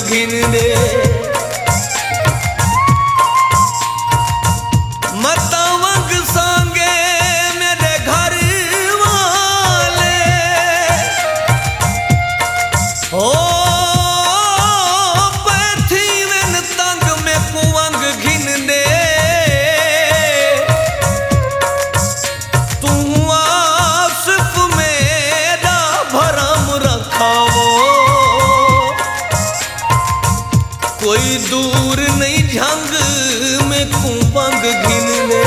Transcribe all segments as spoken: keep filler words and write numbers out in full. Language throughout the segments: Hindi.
घिन दे। मतवंग सांगे मेरे घर वाले ओ पैथी वन तंग में कुवंग घिन दे। तू आसिफ मेरा भरम रखावो कोई दूर नहीं झंग में कुवंग घिन दे।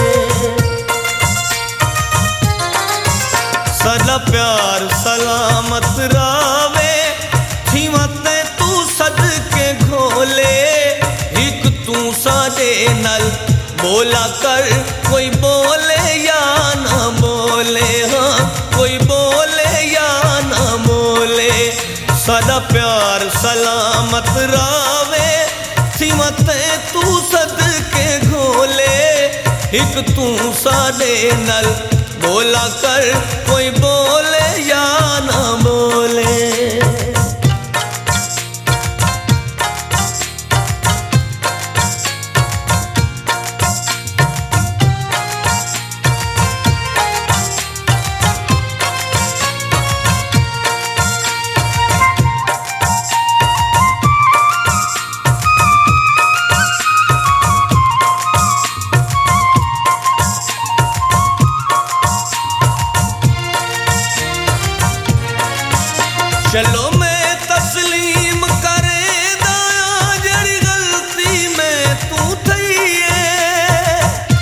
सदा प्यार सलामत रावे थीमते तू सदके घोले। एक तू सादे नल बोला कर कोई बोले या ना बोले। हाँ कोई बोले या ना बोले। सदा प्यार सलामत रावे थीमते तू सदके घोले। एक तू सादे नल बोला कर कोई बोले या ना बोले। चलो मैं तस्लीम करे दाया जड़ी गलती में तू थई है।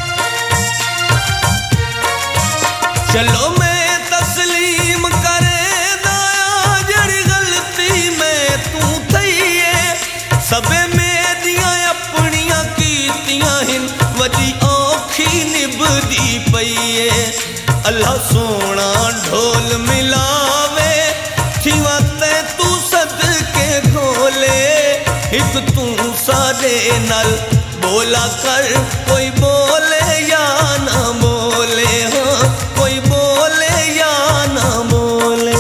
चलो मैं तस्लीम करे दाया जड़ी गलती में तू थई है। सबे मेरियां अपनियां कीतियां हिन वदी औखी निभदी पई है। अल्लाह सोना ढोल मिलावे थीमते तू सदके घोले। एक तू सादे नल बोला कर कोई बोले या ना बोले। हाँ कोई बोले या ना बोले।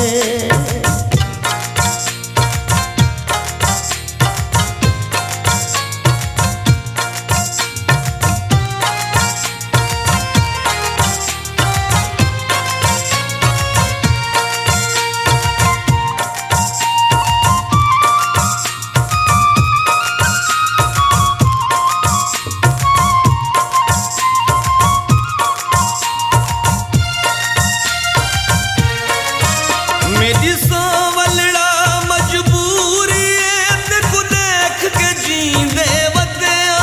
मेरी सांवलड़ा मजबूरी है तेको देख के जींदे वदया।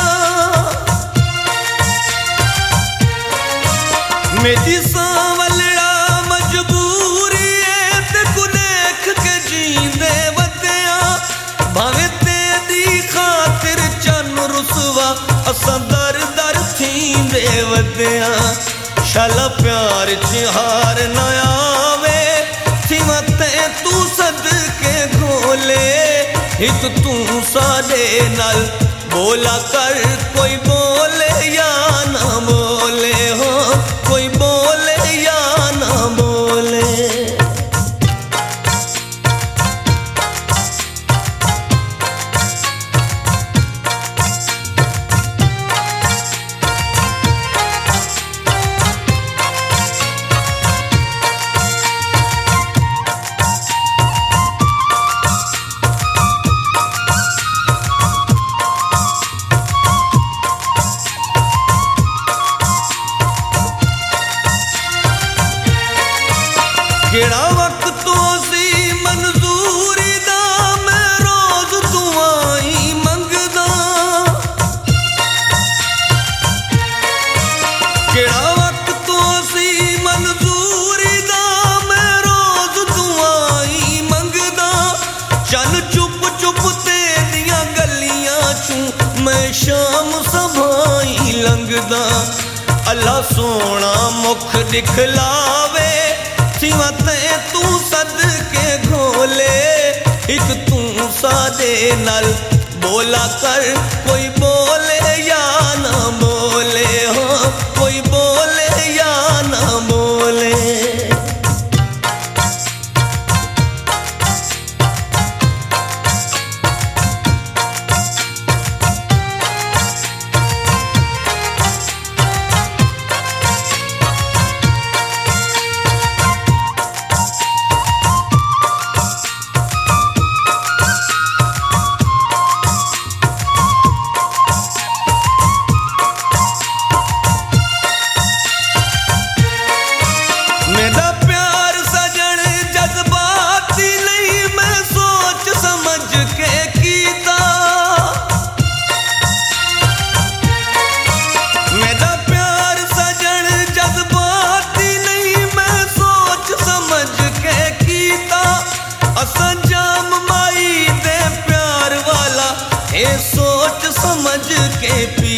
मेरी सांवलड़ा मजबूरी है तेको देख के जींदे वदया। भावे तेरी खातिर चन रुसवा असां दर दर थींदे वदया। शाला प्यार च हार न आवे थीमते तू सदके घोले। एक तू सादे नल बोला कर कोई बोले या ना बोले। हो कोई बोले या ना बोले। केड़ा वक्त तो सी मंजूरी दा मैं रोज दुआई मंगदा। केड़ा वक्त तो सी मंजूरी दा मैं रोज दुआई मंगदा। चल चुप चुप तेरियां गलियां चूं मैं शाम सभाई लंघदा। अल्लाह सोना मुख दिखलावे थीमते तू सदके घोले। एक तू सादे नल बोला कर कोई बोले या ना बोले। हो कोई बोले या ना बोले।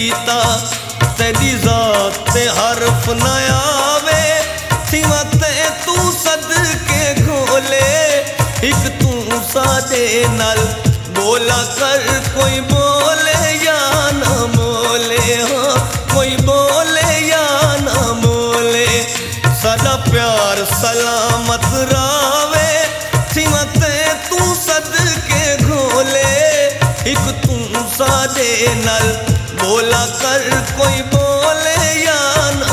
कीता तेरी जात ते हरफ न आवे सिवा ते तू सदके घोले एक तू सादे नाल बोला कर कोई बोले या ना बोले हाँ कोई बोले या ना बोले सादा प्यार सलामत रावे सिवा ते तू सदके घोले एक तू सादे नाल बोला कर कोई बोले या